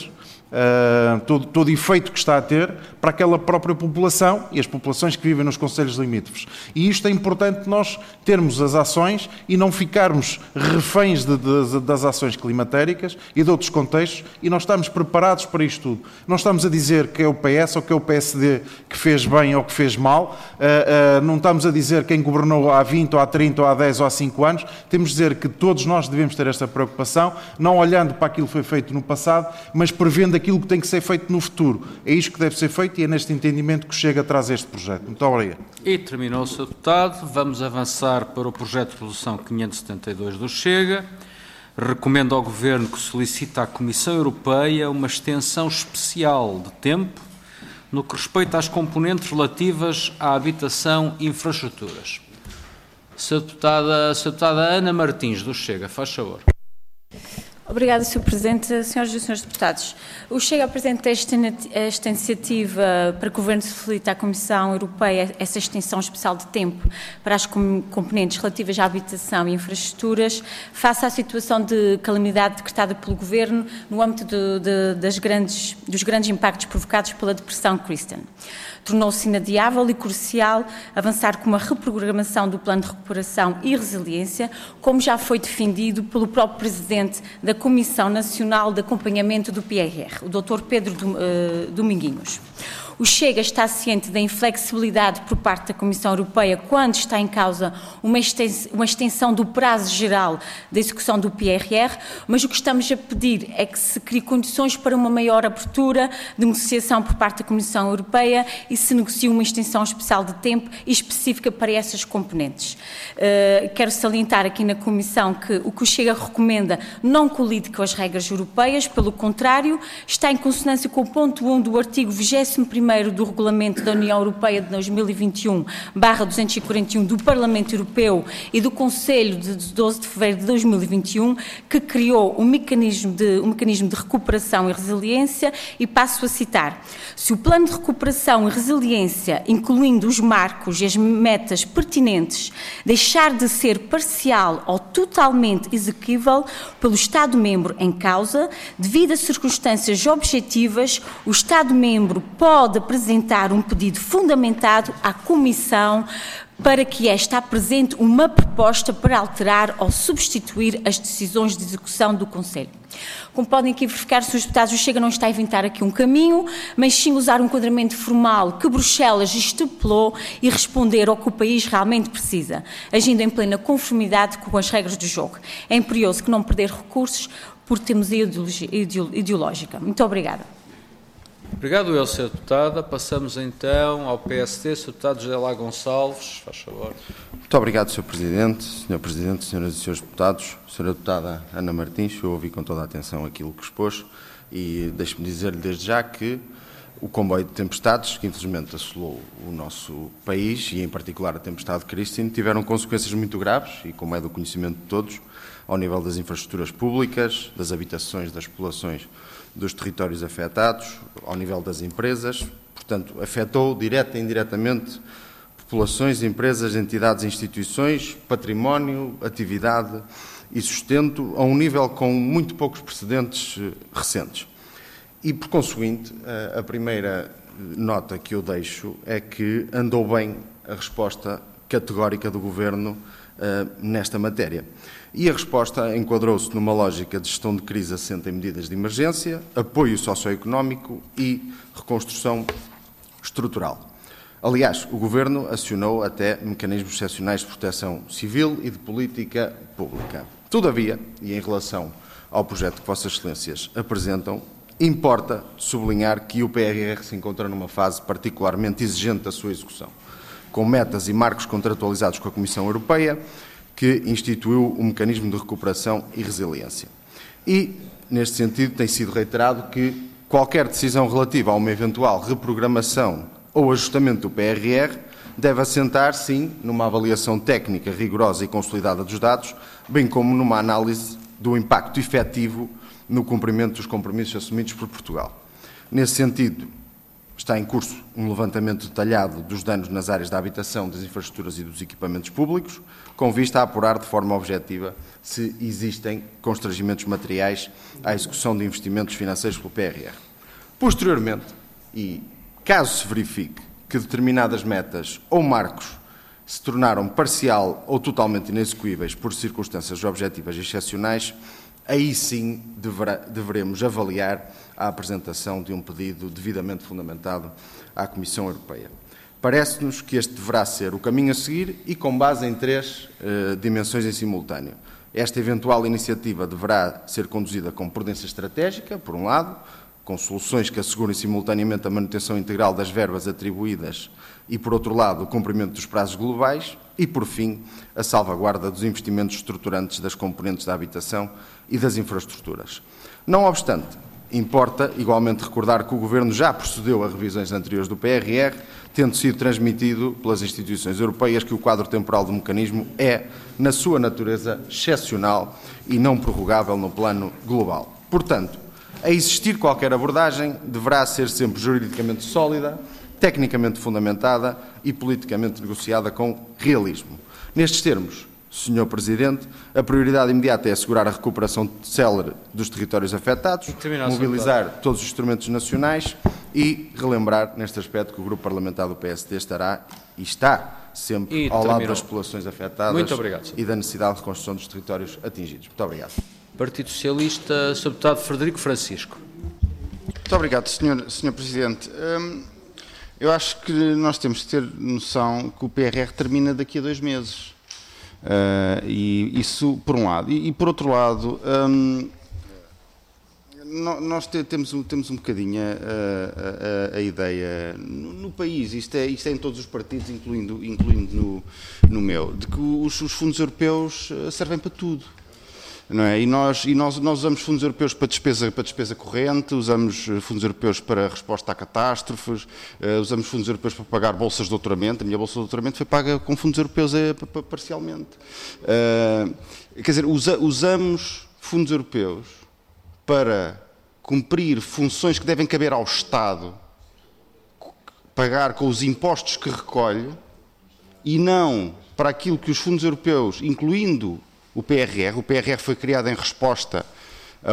todo o efeito que está a ter para aquela própria população e as populações que vivem nos concelhos limítrofes. E isto é importante nós termos as ações e não ficarmos reféns das ações climatéricas e de outros contextos, e nós estamos preparados para isto tudo. Não estamos a dizer que é o PS ou que é o PSD que fez bem ou que fez mal, não estamos a dizer quem governou há 20 ou há 30 ou há 10 ou há 5 anos, temos de dizer que todos nós devemos ter esta preocupação, não olhando para aquilo que foi feito no passado, mas prevendo aquilo que tem que ser feito no futuro. É isto que deve ser feito e é neste entendimento que chega atrás este projeto. Muito obrigado. E terminou o Sr. Deputado. Vamos avançar para o projeto de resolução 572 do Chega. Recomendo ao Governo que solicite à Comissão Europeia uma extensão especial de tempo no que respeita às componentes relativas à habitação e infraestruturas. Sra. Deputada Ana Martins, do Chega, faz favor. Obrigada, Sr. Presidente. Senhoras e Srs. Deputados, o Chega apresenta esta iniciativa para que o Governo solicite à Comissão Europeia essa extensão especial de tempo para as componentes relativas à habitação e infraestruturas, face à situação de calamidade decretada pelo Governo no âmbito dos grandes impactos provocados pela depressão Kristen. Tornou-se inadiável e crucial avançar com uma reprogramação do Plano de Recuperação e Resiliência, como já foi defendido pelo próprio Presidente da Comissão Nacional de Acompanhamento do PRR, o Dr. Pedro Dominguinhos. O Chega está ciente da inflexibilidade por parte da Comissão Europeia quando está em causa uma extensão do prazo geral da execução do PRR, mas o que estamos a pedir é que se crie condições para uma maior abertura de negociação por parte da Comissão Europeia e se negocie uma extensão especial de tempo e específica para essas componentes. Quero salientar aqui na Comissão que o Chega recomenda não colide com as regras europeias, pelo contrário, está em consonância com o ponto 1 do artigo 21º do Regulamento da União Europeia de 2021/241 do Parlamento Europeu e do Conselho de 12 de fevereiro de 2021, que criou um mecanismo de recuperação e resiliência, e passo a citar: se o Plano de Recuperação e Resiliência, incluindo os marcos e as metas pertinentes, deixar de ser parcial ou totalmente execuível pelo Estado-membro em causa, devido a circunstâncias objetivas, o Estado-membro pode apresentar um pedido fundamentado à Comissão para que esta apresente uma proposta para alterar ou substituir as decisões de execução do Conselho. Como podem aqui verificar, Srs. Deputados, o Chega não está a inventar aqui um caminho, mas sim usar um enquadramento formal que Bruxelas estipulou e responder ao que o país realmente precisa, agindo em plena conformidade com as regras do jogo. É imperioso que não perder recursos por termos ideológica. Muito obrigada. Obrigado, eu, Sra. Deputada. Passamos então ao PSD. Sr. Deputado José Lá Gonçalves, faz favor. Muito obrigado, Sr. Presidente. Sr. Presidente, Senhoras e Srs. Deputados, Sra. Deputada Ana Martins, eu ouvi com toda a atenção aquilo que expôs e deixe-me dizer-lhe desde já que o comboio de tempestades, que infelizmente assolou o nosso país e em particular a tempestade Kristen, tiveram consequências muito graves e, como é do conhecimento de todos, ao nível das infraestruturas públicas, das habitações, das populações dos territórios afetados, ao nível das empresas. Portanto, afetou direta e indiretamente populações, empresas, entidades e instituições, património, atividade e sustento a um nível com muito poucos precedentes recentes. E, por conseguinte, a primeira nota que eu deixo é que andou bem a resposta categórica do Governo nesta matéria. E a resposta enquadrou-se numa lógica de gestão de crise assente em medidas de emergência, apoio socioeconómico e reconstrução estrutural. Aliás, o Governo acionou até mecanismos excepcionais de proteção civil e de política pública. Todavia, e em relação ao projeto que Vossas Excelências apresentam, importa sublinhar que o PRR se encontra numa fase particularmente exigente da sua execução, com metas e marcos contratualizados com a Comissão Europeia, que instituiu o mecanismo de recuperação e resiliência. E, neste sentido, tem sido reiterado que qualquer decisão relativa a uma eventual reprogramação ou ajustamento do PRR deve assentar, sim, numa avaliação técnica rigorosa e consolidada dos dados, bem como numa análise do impacto efetivo no cumprimento dos compromissos assumidos por Portugal. Nesse sentido, está em curso um levantamento detalhado dos danos nas áreas da habitação, das infraestruturas e dos equipamentos públicos, com vista a apurar de forma objetiva se existem constrangimentos materiais à execução de investimentos financeiros pelo PRR. Posteriormente, e caso se verifique que determinadas metas ou marcos se tornaram parcial ou totalmente inexecuíveis por circunstâncias objetivas e excepcionais, aí sim deveremos avaliar a apresentação de um pedido devidamente fundamentado à Comissão Europeia. Parece-nos que este deverá ser o caminho a seguir e com base em 3 dimensões em simultâneo. Esta eventual iniciativa deverá ser conduzida com prudência estratégica, por um lado, com soluções que assegurem simultaneamente a manutenção integral das verbas atribuídas e, por outro lado, o cumprimento dos prazos globais e, por fim, a salvaguarda dos investimentos estruturantes das componentes da habitação e das infraestruturas. Não obstante, importa igualmente recordar que o Governo já procedeu a revisões anteriores do PRR, tendo sido transmitido pelas instituições europeias que o quadro temporal do mecanismo é, na sua natureza, excepcional e não prorrogável no plano global. Portanto, a existir qualquer abordagem, deverá ser sempre juridicamente sólida, tecnicamente fundamentada e politicamente negociada com realismo. Nestes termos, Sr. Presidente, a prioridade imediata é assegurar a recuperação célere dos territórios afetados, mobilizar todos os instrumentos nacionais e relembrar, neste aspecto, que o Grupo Parlamentar do PSD estará e está sempre ao lado das populações afetadas e da necessidade de reconstrução dos territórios atingidos. Muito obrigado. Partido Socialista, Sr. Deputado Frederico Francisco. Muito obrigado, Sr. Presidente. Eu acho que nós temos de ter noção que o PRR termina daqui a 2 meses. E isso por um lado. E por outro lado, nós temos um bocadinho a ideia no país, isto é em todos os partidos, incluindo no meu, de que os fundos europeus servem para tudo. Não é? E nós usamos fundos europeus para despesa corrente, usamos fundos europeus para resposta a catástrofes, usamos fundos europeus para pagar bolsas de doutoramento. A minha bolsa de doutoramento foi paga com fundos europeus parcialmente. Quer dizer, usamos fundos europeus para cumprir funções que devem caber ao Estado, pagar com os impostos que recolhe, e não para aquilo que os fundos europeus, incluindo o PRR foi criado em resposta a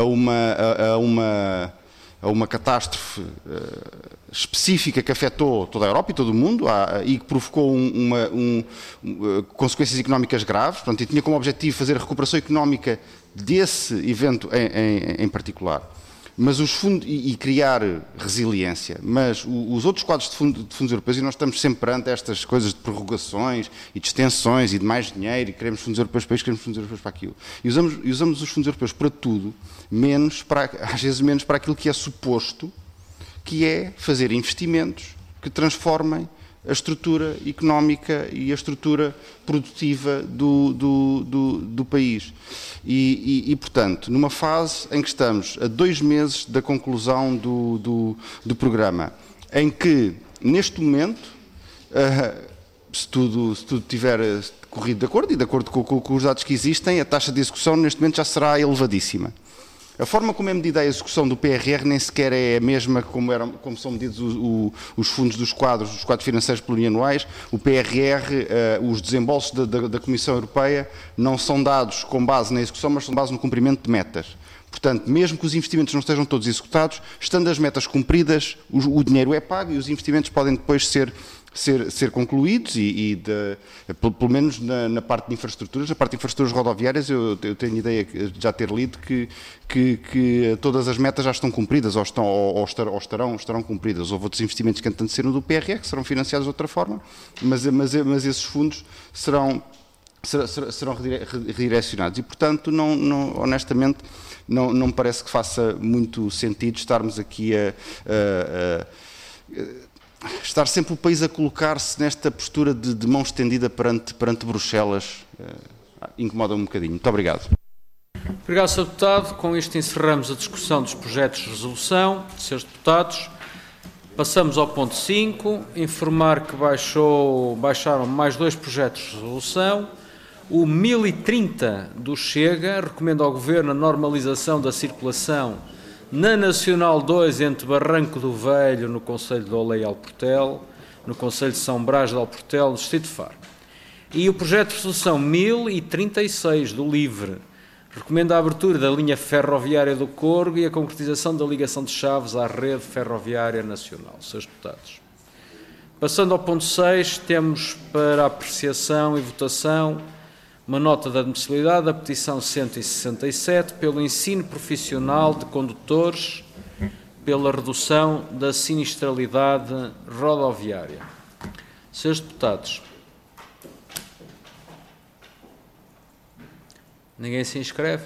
uma catástrofe específica que afetou toda a Europa e todo o mundo e que provocou consequências económicas graves, portanto, e tinha como objetivo fazer a recuperação económica desse evento em particular. Mas os fundos, e criar resiliência, mas os outros quadros de fundos europeus, e nós estamos sempre perante estas coisas de prorrogações e de extensões e de mais dinheiro, e queremos fundos europeus para isto, queremos fundos europeus para aquilo. E usamos os fundos europeus para tudo, às vezes menos para aquilo que é suposto, que é fazer investimentos que transformem a estrutura económica e a estrutura produtiva do país. E, portanto, numa fase em que estamos a 2 meses da conclusão do programa, em que, neste momento, se tudo tiver corrido de acordo, e de acordo com os dados que existem, a taxa de execução, neste momento, já será elevadíssima. A forma como é medida a execução do PRR nem sequer é a mesma como são medidos os fundos dos quadros financeiros plurianuais. O PRR, os desembolsos da Comissão Europeia não são dados com base na execução, mas são base no cumprimento de metas. Portanto, mesmo que os investimentos não estejam todos executados, estando as metas cumpridas, o dinheiro é pago e os investimentos podem depois ser concluídos pelo menos na parte de infraestruturas. Na parte de infraestruturas rodoviárias, eu tenho ideia de já ter lido que todas as metas já estão cumpridas ou estarão cumpridas. Houve outros investimentos que antes de serem do PRR, que serão financiados de outra forma, mas esses fundos serão redirecionados. E, portanto, honestamente, não me parece que faça muito sentido estarmos aqui estar sempre o país a colocar-se nesta postura de mão estendida perante Bruxelas. Incomoda-me um bocadinho. Muito obrigado. Obrigado, Sr. Deputado. Com isto encerramos a discussão dos projetos de resolução. Srs. Deputados, passamos ao ponto 5. Informar que baixaram mais 2 projetos de resolução. O 1030 do Chega recomenda ao Governo a normalização da circulação na Nacional 2 entre Barranco do Velho, no concelho de Olé e Alportel, no concelho de São Brás de Alportel, no distrito de Faro. E o projeto de resolução 1036 do LIVRE Recomenda a abertura da linha ferroviária do Corgo e a concretização da ligação de Chaves à rede ferroviária nacional. Senhores deputados. Passando ao ponto 6, temos para apreciação e votação uma nota de admissibilidade da petição 167 pelo ensino profissional de condutores pela redução da sinistralidade rodoviária. Senhores deputados, ninguém se inscreve?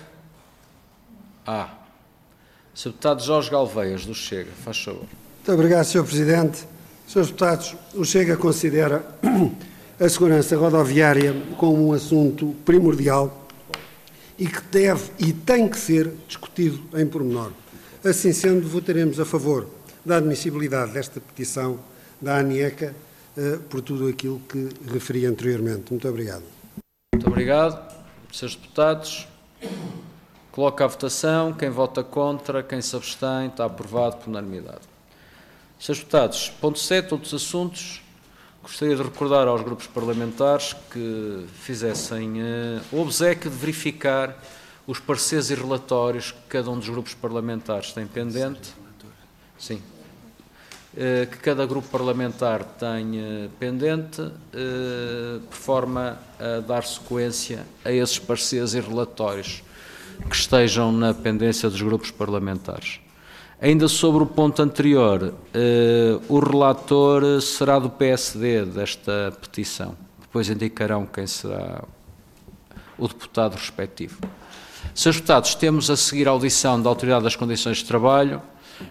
Sr. Deputado Jorge Galveias, do Chega, faz favor. Muito obrigado, Sr. Presidente. Srs. Deputados, o Chega considera a segurança rodoviária como um assunto primordial e que deve e tem que ser discutido em pormenor. Assim sendo, votaremos a favor da admissibilidade desta petição da ANIECA por tudo aquilo que referi anteriormente. Muito obrigado. Muito obrigado. Srs. Deputados, coloco à votação. Quem vota contra, quem se abstém, está aprovado por unanimidade. Srs. Deputados, ponto 7, outros assuntos. Gostaria de recordar aos grupos parlamentares que fizessem o obséquio de verificar os pareceres e relatórios que cada um dos grupos parlamentares tem pendente. Sim. Que cada grupo parlamentar tem pendente, por forma a dar sequência a esses pareceres e relatórios que estejam na pendência dos grupos parlamentares. Ainda sobre o ponto anterior, o relator será do PSD desta petição. Depois indicarão quem será o deputado respectivo. Senhores deputados, temos a seguir a audição da Autoridade das Condições de Trabalho.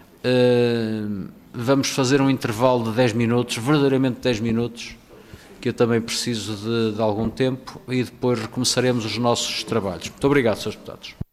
Vamos fazer um intervalo de 10 minutos, verdadeiramente 10 minutos, que eu também preciso de algum tempo, e depois recomeçaremos os nossos trabalhos. Muito obrigado, senhores deputados.